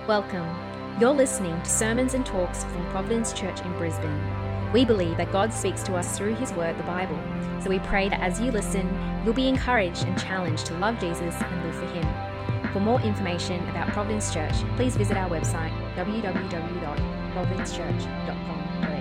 Welcome. You're listening to sermons and talks from Providence Church in Brisbane. We believe that God speaks to us through His Word, the Bible. So we pray that as you listen, you'll be encouraged and challenged to love Jesus and live for Him. For more information about Providence Church, please visit our website, www.providencechurch.com.au.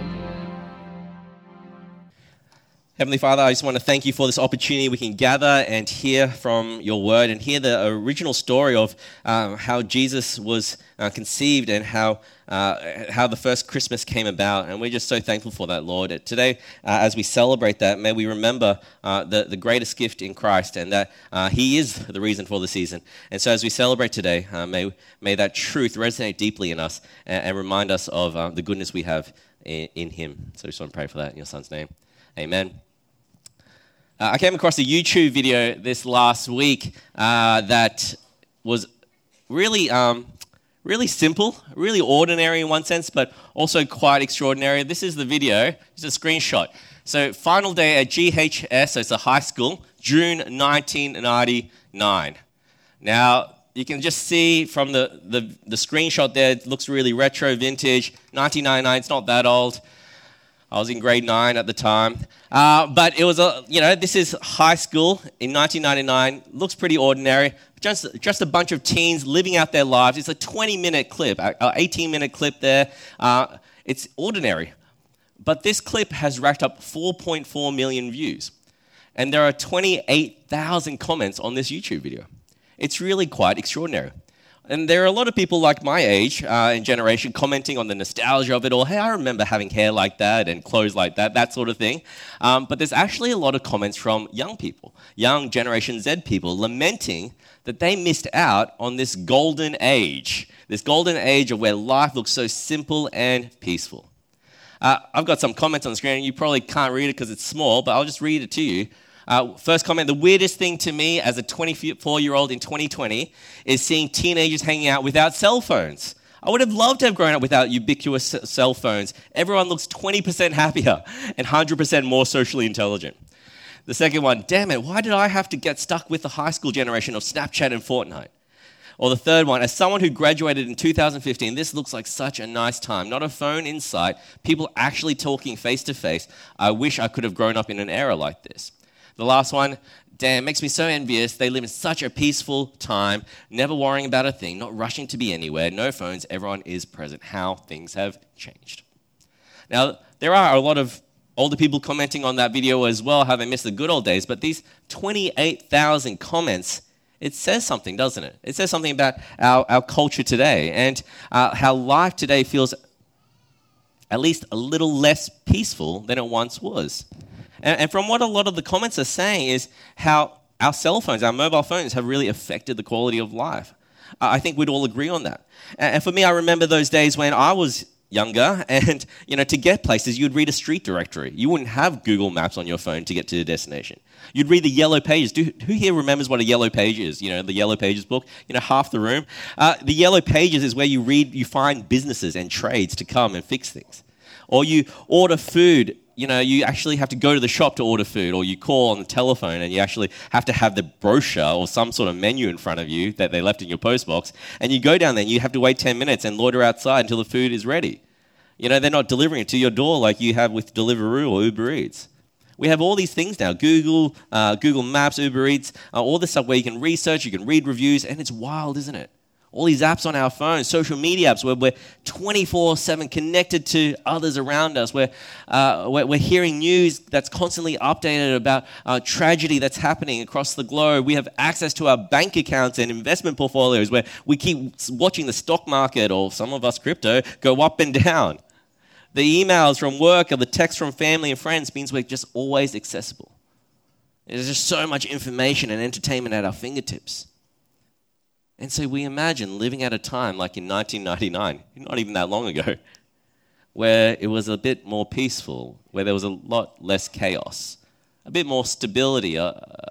Heavenly Father, I just want to thank you for this opportunity we can gather and hear from your word and hear the original story of how Jesus was conceived and how the first Christmas came about. And we're just so thankful for that, Lord. Today, as we celebrate that, may we remember the greatest gift in Christ and that He is the reason for the season. And so as we celebrate today, may that truth resonate deeply in us and remind us of the goodness we have in Him. So I just want to pray for that in your Son's name. Amen. I came across a YouTube video this last week that was really simple, really ordinary in one sense, but also quite extraordinary. This is the video. It's a screenshot. So, final day at GHS, so it's a high school, June 1999. Now, you can just see from the screenshot there, it looks really retro, vintage. 1999, it's not that old. I was in grade 9 at the time. But it was, this is high school in 1999. Looks pretty ordinary. Just a bunch of teens living out their lives. It's a 20-minute clip, 18-minute clip there. It's ordinary. But this clip has racked up 4.4 million views. And there are 28,000 comments on this YouTube video. It's really quite extraordinary. And there are a lot of people like my age and generation commenting on the nostalgia of it all. Hey, I remember having hair like that and clothes like that sort of thing. But there's actually a lot of comments from young people, young Generation Z people, lamenting that they missed out on this golden age of where life looks so simple and peaceful. I've got some comments on the screen. You probably can't read it because it's small, but I'll just read it to you. First comment, the weirdest thing to me as a 24-year-old in 2020 is seeing teenagers hanging out without cell phones. I would have loved to have grown up without ubiquitous cell phones. Everyone looks 20% happier and 100% more socially intelligent. The second one, damn it, why did I have to get stuck with the high school generation of Snapchat and Fortnite? Or the third one, as someone who graduated in 2015, this looks like such a nice time. Not a phone in sight, people actually talking face to face. I wish I could have grown up in an era like this. The last one, damn, makes me so envious. They live in such a peaceful time, never worrying about a thing, not rushing to be anywhere, no phones, everyone is present. How things have changed. Now, there are a lot of older people commenting on that video as well, how they miss the good old days, but these 28,000 comments, it says something, doesn't it? It says something about our culture today and how life today feels at least a little less peaceful than it once was. And from what a lot of the comments are saying is how our cell phones, our mobile phones have really affected the quality of life. I think we'd all agree on that. And for me, I remember those days when I was younger and, to get places, you'd read a street directory. You wouldn't have Google Maps on your phone to get to your destination. You'd read the Yellow Pages. Who here remembers what a Yellow Page is? The Yellow Pages book? Half the room. The Yellow Pages is where you find businesses and trades to come and fix things. Or you order food. You actually have to go to the shop to order food, or you call on the telephone and you actually have to have the brochure or some sort of menu in front of you that they left in your postbox, and you go down there and you have to wait 10 minutes and loiter outside until the food is ready. They're not delivering it to your door like you have with Deliveroo or Uber Eats. We have all these things now, Google Maps, Uber Eats, all this stuff where you can research, you can read reviews, and it's wild, isn't it? All these apps on our phones, social media apps, where we're 24/7 connected to others around us, where we're hearing news that's constantly updated about tragedy that's happening across the globe. We have access to our bank accounts and investment portfolios where we keep watching the stock market, or some of us crypto, go up and down. The emails from work or the texts from family and friends means we're just always accessible. There's just so much information and entertainment at our fingertips. And so we imagine living at a time like in 1999, not even that long ago, where it was a bit more peaceful, where there was a lot less chaos, a bit more stability,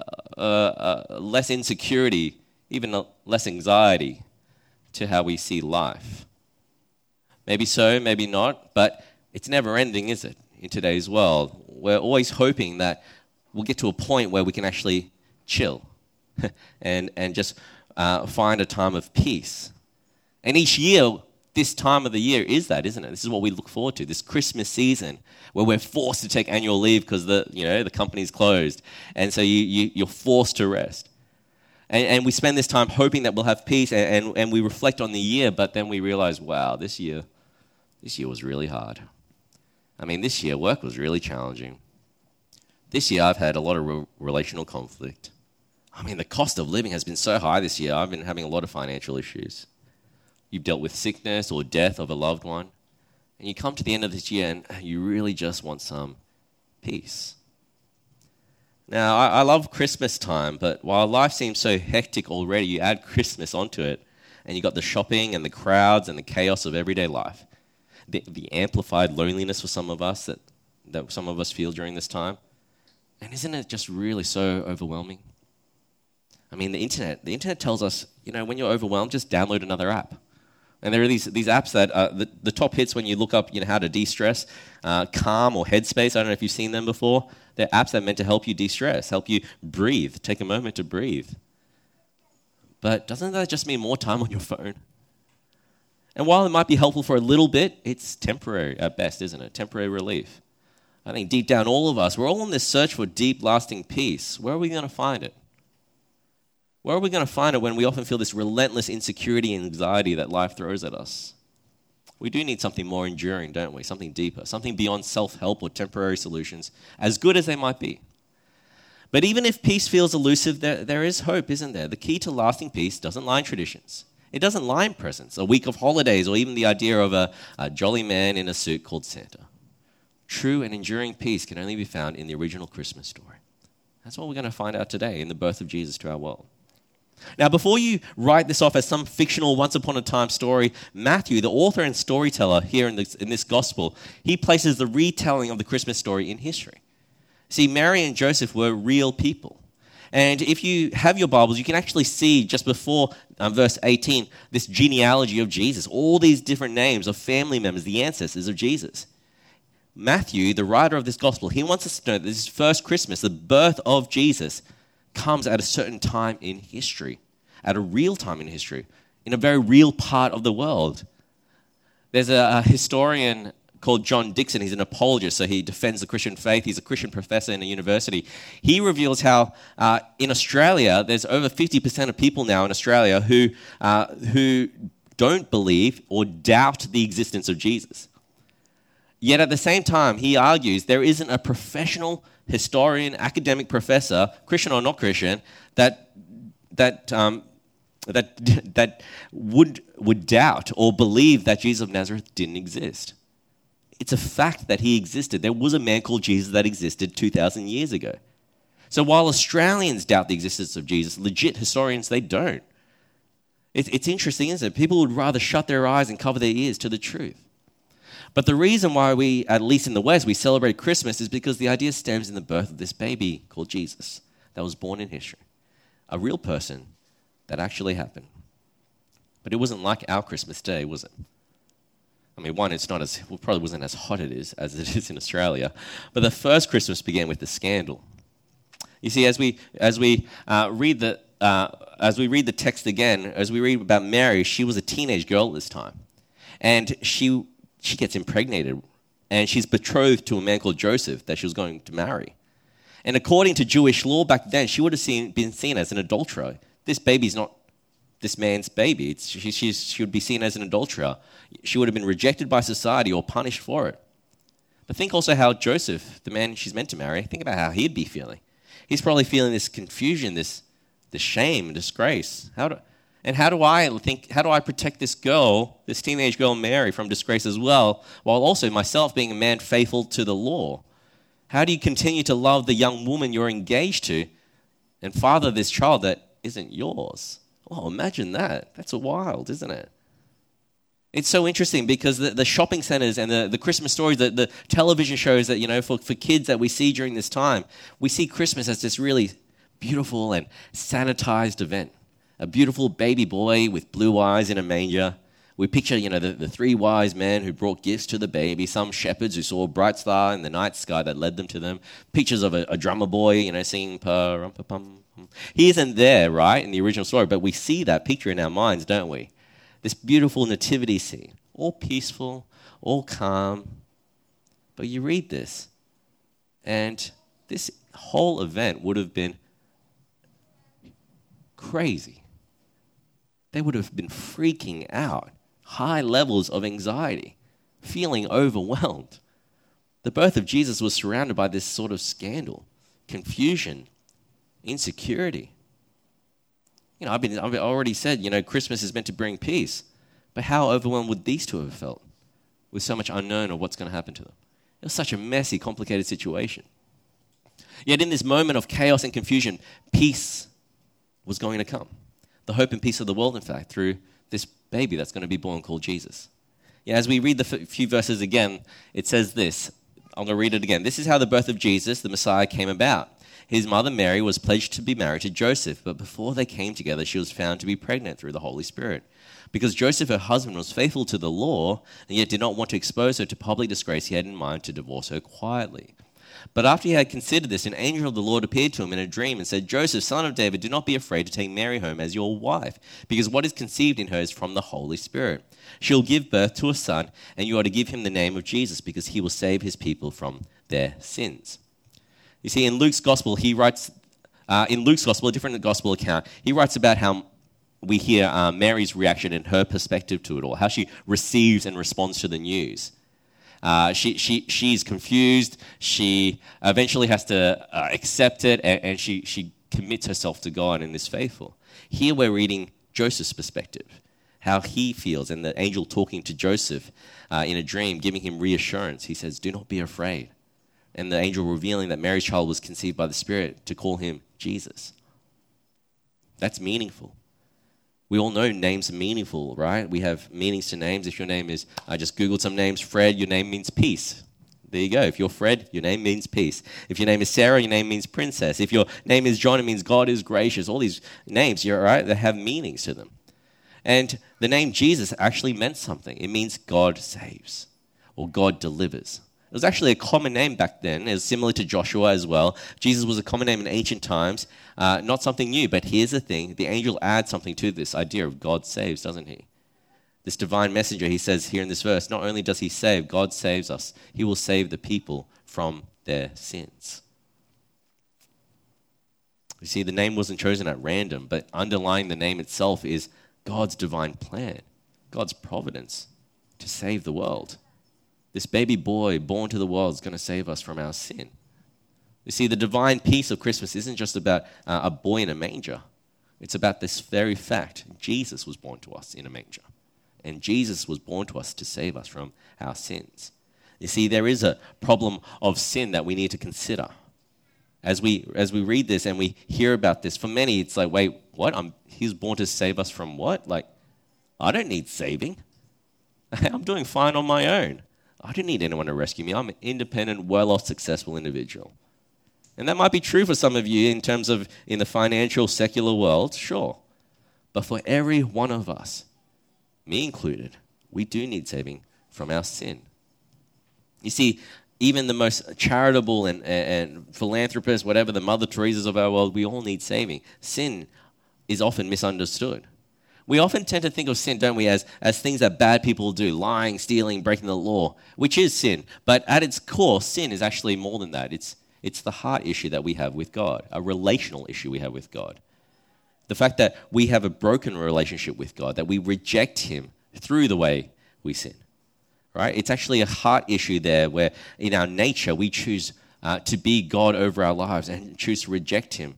less insecurity, even less anxiety to how we see life. Maybe so, maybe not, but it's never ending, is it, in today's world? We're always hoping that we'll get to a point where we can actually chill and just find a time of peace. And each year, this time of the year is that, isn't it? This is what we look forward to, this Christmas season where we're forced to take annual leave because the company's closed. And so you're forced to rest. And we spend this time hoping that we'll have peace, and we reflect on the year, but then we realize, wow, this year was really hard. I mean, this year work was really challenging. This year I've had a lot of relational conflict. I mean, the cost of living has been so high this year. I've been having a lot of financial issues. You've dealt with sickness or death of a loved one, and you come to the end of this year and you really just want some peace. Now, I love Christmas time, but while life seems so hectic already, you add Christmas onto it, and you got the shopping and the crowds and the chaos of everyday life. The amplified loneliness for some of us that some of us feel during this time. And isn't it just really so overwhelming? I mean, the internet tells us, when you're overwhelmed, just download another app. And there are these apps that the top hits when you look up how to de-stress, Calm or Headspace. I don't know if you've seen them before. They're apps that are meant to help you de-stress, help you breathe, take a moment to breathe. But doesn't that just mean more time on your phone? And while it might be helpful for a little bit, it's temporary at best, isn't it? Temporary relief. I think deep down all of us, we're all on this search for deep, lasting peace. Where are we going to find it? Where are we going to find it when we often feel this relentless insecurity and anxiety that life throws at us? We do need something more enduring, don't we? Something deeper, something beyond self-help or temporary solutions, as good as they might be. But even if peace feels elusive, there is hope, isn't there? The key to lasting peace doesn't lie in traditions. It doesn't lie in presents, a week of holidays, or even the idea of a jolly man in a suit called Santa. True and enduring peace can only be found in the original Christmas story. That's what we're going to find out today in the birth of Jesus to our world. Now, before you write this off as some fictional once-upon-a-time story, Matthew, the author and storyteller here in this gospel, he places the retelling of the Christmas story in history. See, Mary and Joseph were real people. And if you have your Bibles, you can actually see just before verse 18, this genealogy of Jesus, all these different names of family members, the ancestors of Jesus. Matthew, the writer of this gospel, he wants us to know that this first Christmas, the birth of Jesus, comes at a certain time in history, at a real time in history, in a very real part of the world. There's a historian called John Dixon. He's an apologist, so he defends the Christian faith. He's a Christian professor in a university. He reveals how in Australia, there's over 50% of people now in Australia who don't believe or doubt the existence of Jesus. Yet at the same time, he argues there isn't a professional historian, academic professor, Christian or not Christian, that would doubt or believe that Jesus of Nazareth didn't exist. It's a fact that he existed. There was a man called Jesus that existed 2,000 years ago. So while Australians doubt the existence of Jesus, legit historians, they don't. It's interesting, isn't it? People would rather shut their eyes and cover their ears to the truth. But the reason why we, at least in the West, we celebrate Christmas is because the idea stems in the birth of this baby called Jesus that was born in history. A real person that actually happened. But it wasn't like our Christmas day, was it? I mean, one, probably wasn't as hot as it is in Australia. But the first Christmas began with the scandal. You see, as we read the text again, as we read about Mary, she was a teenage girl at this time. And she gets impregnated, and she's betrothed to a man called Joseph that she was going to marry. And according to Jewish law back then, she would have been seen as an adulterer. This baby's not this man's baby. She would be seen as an adulterer. She would have been rejected by society or punished for it. But think also how Joseph, the man she's meant to marry, think about how he'd be feeling. He's probably feeling this confusion, this shame and disgrace. How do I protect this girl, this teenage girl Mary, from disgrace as well, while also myself being a man faithful to the law? How do you continue to love the young woman you're engaged to and father this child that isn't yours? Oh, imagine that. That's wild, isn't it? It's so interesting because the shopping centers and the Christmas stories, the television shows that, for kids that we see during this time, we see Christmas as this really beautiful and sanitized event. A beautiful baby boy with blue eyes in a manger. We picture, the three wise men who brought gifts to the baby, some shepherds who saw a bright star in the night sky that led them to them, pictures of a drummer boy, singing pa-rum-pa-pum. He isn't there, right, in the original story, but we see that picture in our minds, don't we? this beautiful nativity scene, all peaceful, all calm. But you read this, and this whole event would have been crazy. They would have been freaking out, high levels of anxiety, feeling overwhelmed. The birth of Jesus was surrounded by this sort of scandal, confusion, insecurity. I've already said, Christmas is meant to bring peace. But how overwhelmed would these two have felt with so much unknown of what's going to happen to them? It was such a messy, complicated situation. Yet in this moment of chaos and confusion, peace was going to come. The hope and peace of the world, in fact, through this baby that's going to be born called Jesus. Yeah, as we read the few verses again, it says this. I'm going to read it again. This is how the birth of Jesus, the Messiah, came about. His mother Mary was pledged to be married to Joseph, but before they came together, she was found to be pregnant through the Holy Spirit. Because Joseph, her husband, was faithful to the law, and yet did not want to expose her to public disgrace, he had in mind to divorce her quietly. But after he had considered this, an angel of the Lord appeared to him in a dream and said, Joseph, son of David, do not be afraid to take Mary home as your wife, because what is conceived in her is from the Holy Spirit. She will give birth to a son, and you are to give him the name of Jesus, because he will save his people from their sins. You see, in Luke's gospel, he writes, a different gospel account, he writes about how we hear Mary's reaction and her perspective to it all, how she receives and responds to the news. She's confused. She eventually has to accept it, and she commits herself to God and is faithful. Here we're reading Joseph's perspective, how he feels, and the angel talking to Joseph in a dream, giving him reassurance. He says, do not be afraid. And the angel revealing that Mary's child was conceived by the Spirit to call him Jesus. That's meaningful. We all know names are meaningful, right? We have meanings to names. If your name is, I just Googled some names, Fred, your name means peace. There you go. If you're Fred, your name means peace. If your name is Sarah, your name means princess. If your name is John, it means God is gracious. All these names, you're right, they have meanings to them. And the name Jesus actually meant something. It means God saves or God delivers. It was actually a common name back then. It was similar to Joshua as well. Jesus was a common name in ancient times, not something new. But here's the thing. The angel adds something to this idea of God saves, doesn't he? This divine messenger, he says here in this verse, not only does he save, God saves us. He will save the people from their sins. You see, the name wasn't chosen at random, but underlying the name itself is God's divine plan, God's providence to save the world. This baby boy born to the world is going to save us from our sin. You see, the divine peace of Christmas isn't just about a boy in a manger. It's about this very fact. Jesus was born to us in a manger. And Jesus was born to us to save us from our sins. You see, there is a problem of sin that we need to consider. As we read this and we hear about this, for many it's like, wait, what? He was born to save us from what? Like, I don't need saving. I'm doing fine on my own. I don't need anyone to rescue me. I'm an independent, well-off, successful individual. And that might be true for some of you in terms of in the financial, secular world, sure. But for every one of us, me included, we do need saving from our sin. You see, even the most charitable and philanthropists, whatever, the Mother Teresa's of our world, we all need saving. Sin is often misunderstood. We often tend to think of sin, don't we, as things that bad people do, lying, stealing, breaking the law, which is sin. But at its core, sin is actually more than that. It's the heart issue that we have with God, a relational issue we have with God. The fact that we have a broken relationship with God, that we reject him through the way we sin. Right? It's actually a heart issue there where in our nature we choose to be God over our lives and choose to reject him.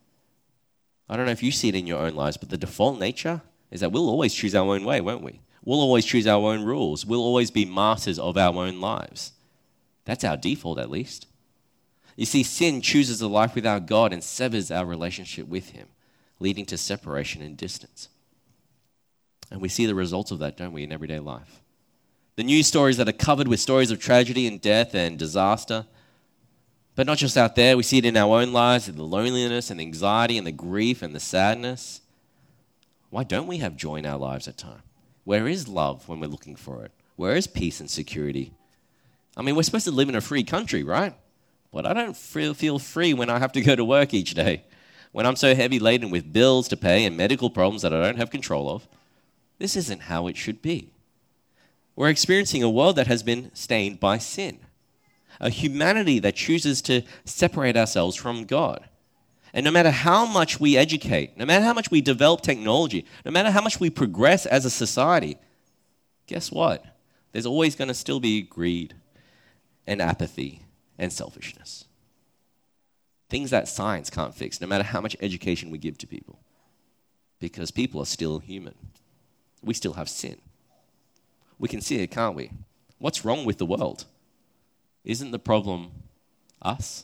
I don't know if you see it in your own lives, but the default nature is that we'll always choose our own way, won't we? We'll always choose our own rules. We'll always be masters of our own lives. That's our default, at least. You see, sin chooses a life without God and severs our relationship with him, leading to separation and distance. And we see the results of that, don't we, in everyday life? The news stories that are covered with stories of tragedy and death and disaster. But not just out there, we see it in our own lives, in the loneliness and the anxiety and the grief and the sadness. Why don't we have joy in our lives at times? Where is love when we're looking for it? Where is peace and security? I mean, we're supposed to live in a free country, right? But I don't feel free when I have to go to work each day, when I'm so heavy laden with bills to pay and medical problems that I don't have control of. This isn't how it should be. We're experiencing a world that has been stained by sin, a humanity that chooses to separate ourselves from God. And no matter how much we educate, no matter how much we develop technology, no matter how much we progress as a society, guess what? There's always going to still be greed and apathy and selfishness. Things that science can't fix, no matter how much education we give to people. Because people are still human. We still have sin. We can see it, can't we? What's wrong with the world? Isn't the problem us?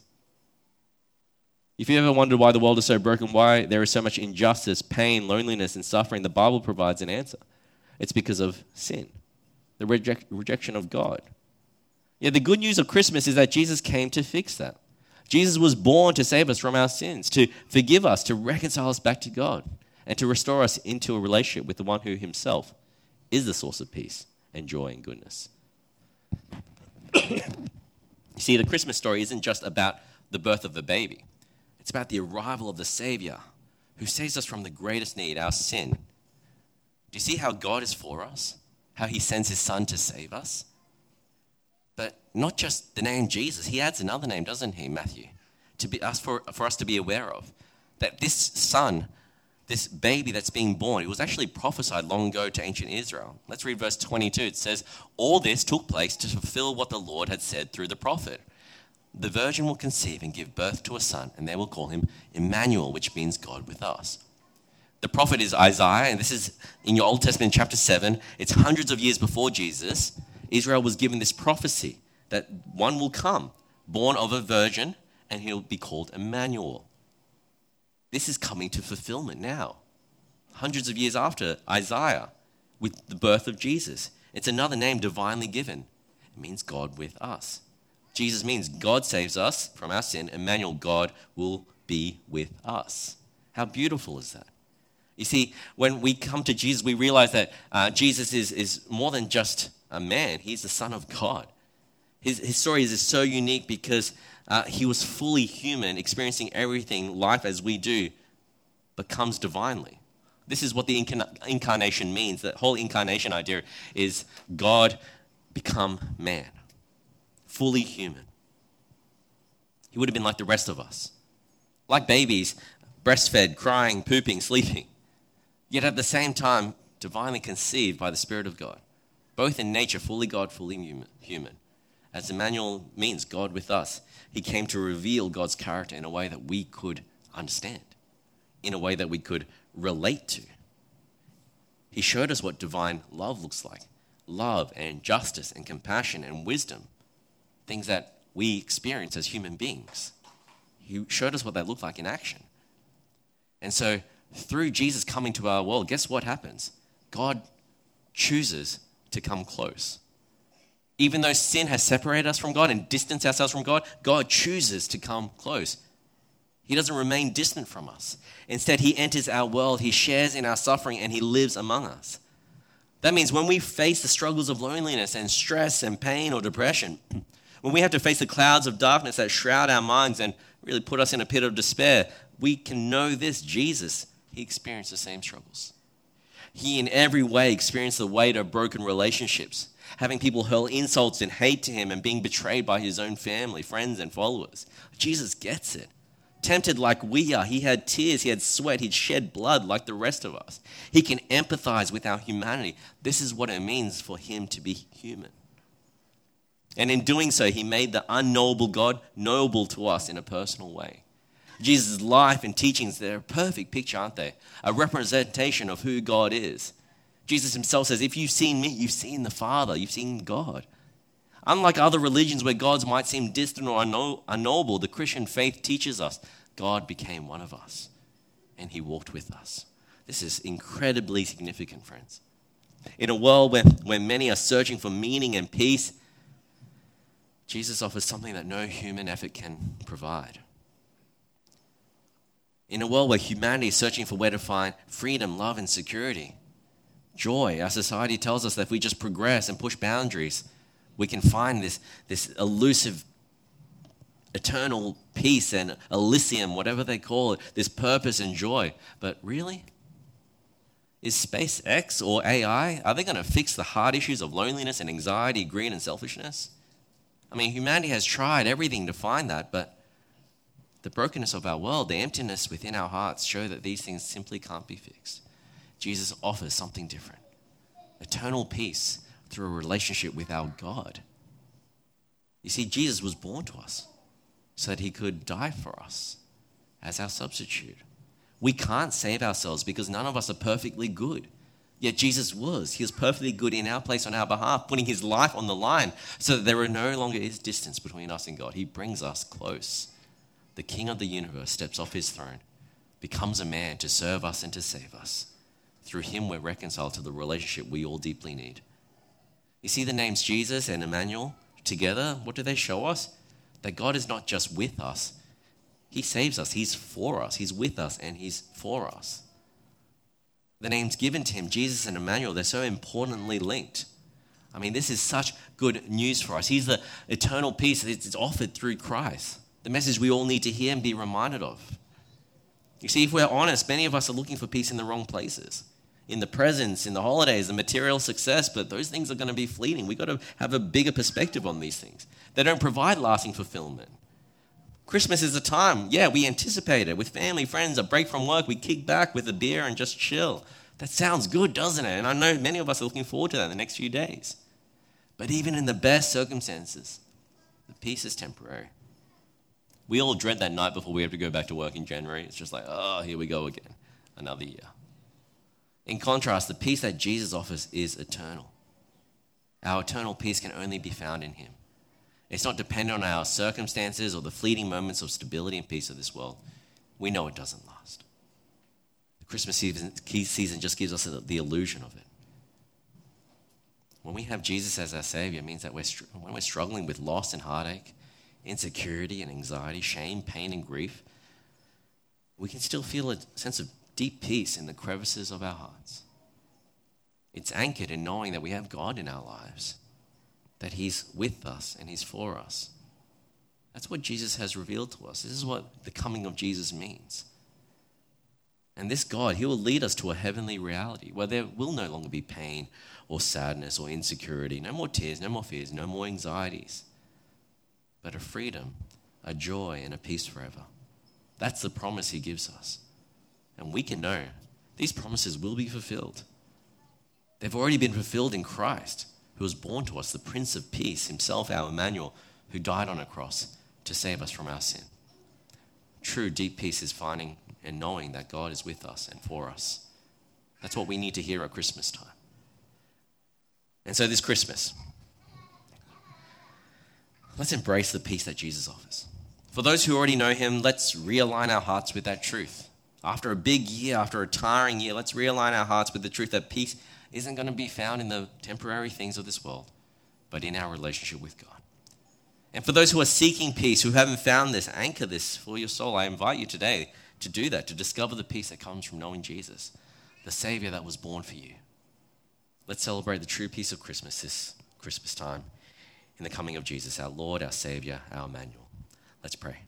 If you ever wondered why the world is so broken, why there is so much injustice, pain, loneliness, and suffering, the Bible provides an answer. It's because of sin, the rejection of God. Yeah, the good news of Christmas is that Jesus came to fix that. Jesus was born to save us from our sins, to forgive us, to reconcile us back to God, and to restore us into a relationship with the one who himself is the source of peace and joy and goodness. You see, the Christmas story isn't just about the birth of the baby. It's about the arrival of the Savior who saves us from the greatest need, our sin. Do you see how God is for us? How he sends his son to save us? But not just the name Jesus. He adds another name, doesn't he, Matthew? For us to be aware of. That this son, this baby that's being born, it was actually prophesied long ago to ancient Israel. Let's read verse 22. It says, all this took place to fulfill what the Lord had said through the prophet. The virgin will conceive and give birth to a son, and they will call him Emmanuel, which means God with us. The prophet is Isaiah, and this is in your Old Testament, chapter 7. It's hundreds of years before Jesus. Israel was given this prophecy that one will come, born of a virgin, and he'll be called Emmanuel. This is coming to fulfillment now, hundreds of years after Isaiah, with the birth of Jesus. It's another name divinely given. It means God with us. Jesus means God saves us from our sin. Emmanuel, God will be with us. How beautiful is that? You see, when we come to Jesus, we realize that Jesus is more than just a man. He's the Son of God. His story is so unique because he was fully human, experiencing everything, life as we do, but comes divinely. This is what the incarnation means. That whole incarnation idea is God become man. Fully human. He would have been like the rest of us. Like babies, breastfed, crying, pooping, sleeping. Yet at the same time, divinely conceived by the Spirit of God. Both in nature, fully God, fully human. As Emmanuel means God with us, he came to reveal God's character in a way that we could understand. In a way that we could relate to. He showed us what divine love looks like. Love and justice and compassion and wisdom. Things that we experience as human beings. He showed us what that looked like in action. And so, through Jesus coming to our world, guess what happens? God chooses to come close. Even though sin has separated us from God and distanced ourselves from God, God chooses to come close. He doesn't remain distant from us. Instead, he enters our world, he shares in our suffering, and he lives among us. That means when we face the struggles of loneliness and stress and pain or depression, when we have to face the clouds of darkness that shroud our minds and really put us in a pit of despair, we can know this: Jesus, he experienced the same struggles. He in every way experienced the weight of broken relationships, having people hurl insults and hate to him and being betrayed by his own family, friends, and followers. Jesus gets it. Tempted like we are, he had tears, he had sweat, he'd shed blood like the rest of us. He can empathize with our humanity. This is what it means for him to be human. And in doing so, he made the unknowable God knowable to us in a personal way. Jesus' life and teachings, they're a perfect picture, aren't they? A representation of who God is. Jesus himself says, if you've seen me, you've seen the Father, you've seen God. Unlike other religions where gods might seem distant or unknowable, the Christian faith teaches us God became one of us and he walked with us. This is incredibly significant, friends. In a world where many are searching for meaning and peace, Jesus offers something that no human effort can provide. In a world where humanity is searching for where to find freedom, love, and security, joy, our society tells us that if we just progress and push boundaries, we can find this elusive, eternal peace and Elysium, whatever they call it, this purpose and joy. But really? Is SpaceX or AI, are they going to fix the hard issues of loneliness and anxiety, greed and selfishness? I mean, humanity has tried everything to find that, but the brokenness of our world, the emptiness within our hearts show that these things simply can't be fixed. Jesus offers something different. Eternal peace through a relationship with our God. You see, Jesus was born to us so that he could die for us as our substitute. We can't save ourselves because none of us are perfectly good. Yet Jesus was. He was perfectly good in our place on our behalf, putting his life on the line so that there no longer is distance between us and God. He brings us close. The King of the universe steps off his throne, becomes a man to serve us and to save us. Through him, we're reconciled to the relationship we all deeply need. You see the names Jesus and Emmanuel together, what do they show us? That God is not just with us. He saves us. He's for us. He's with us and he's for us. The names given to him, Jesus and Emmanuel, they're so importantly linked. I mean, this is such good news for us. He's the eternal peace that's offered through Christ. The message we all need to hear and be reminded of. You see, if we're honest, many of us are looking for peace in the wrong places. In the presents, in the holidays, the material success, but those things are going to be fleeting. We've got to have a bigger perspective on these things. They don't provide lasting fulfillment. Christmas is a time, we anticipate it with family, friends, a break from work. We kick back with a beer and just chill. That sounds good, doesn't it? And I know many of us are looking forward to that in the next few days. But even in the best circumstances, the peace is temporary. We all dread that night before we have to go back to work in January. It's just like, oh, here we go again, another year. In contrast, the peace that Jesus offers is eternal. Our eternal peace can only be found in him. It's not dependent on our circumstances or the fleeting moments of stability and peace of this world. We know it doesn't last. The Christmas season just gives us the illusion of it. When we have Jesus as our Savior, it means that when we're struggling with loss and heartache, insecurity and anxiety, shame, pain and grief, we can still feel a sense of deep peace in the crevices of our hearts. It's anchored in knowing that we have God in our lives, that he's with us and he's for us. That's what Jesus has revealed to us. This is what the coming of Jesus means. And this God, he will lead us to a heavenly reality where there will no longer be pain or sadness or insecurity, no more tears, no more fears, no more anxieties, but a freedom, a joy, and a peace forever. That's the promise he gives us. And we can know these promises will be fulfilled. They've already been fulfilled in Christ, who was born to us, the Prince of Peace, himself, our Emmanuel, who died on a cross to save us from our sin. True deep peace is finding and knowing that God is with us and for us. That's what we need to hear at Christmas time. And so this Christmas, let's embrace the peace that Jesus offers. For those who already know him, let's realign our hearts with that truth. After a big year, after a tiring year, let's realign our hearts with the truth that peace isn't going to be found in the temporary things of this world, but in our relationship with God. And for those who are seeking peace, who haven't found this, anchor this for your soul. I invite you today to do that, to discover the peace that comes from knowing Jesus, the Savior that was born for you. Let's celebrate the true peace of Christmas this Christmas time in the coming of Jesus, our Lord, our Savior, our Emmanuel. Let's pray.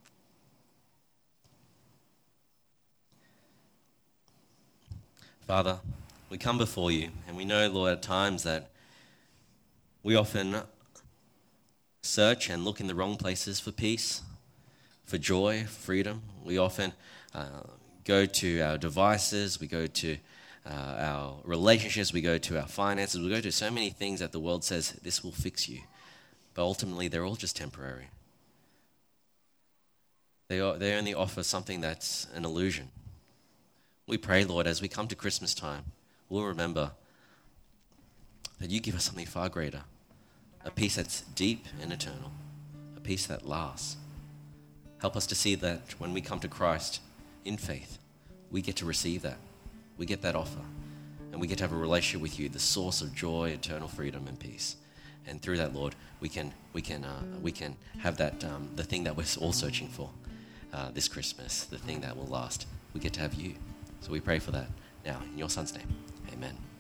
Father, we come before you, and we know, Lord, at times that we often search and look in the wrong places for peace, for joy, freedom. We often go to our devices, we go to our relationships, we go to our finances, we go to so many things that the world says, this will fix you. But ultimately, they're all just temporary. They only offer something that's an illusion. We pray, Lord, as we come to Christmas time, we'll remember that you give us something far greater, a peace that's deep and eternal, a peace that lasts. Help us to see that when we come to Christ in faith, we get to receive that. We get that offer, and we get to have a relationship with you, the source of joy, eternal freedom, and peace. And through that, Lord, we can have that the thing that we're all searching for this Christmas, the thing that will last. We get to have you. So we pray for that now in your Son's name. Amen.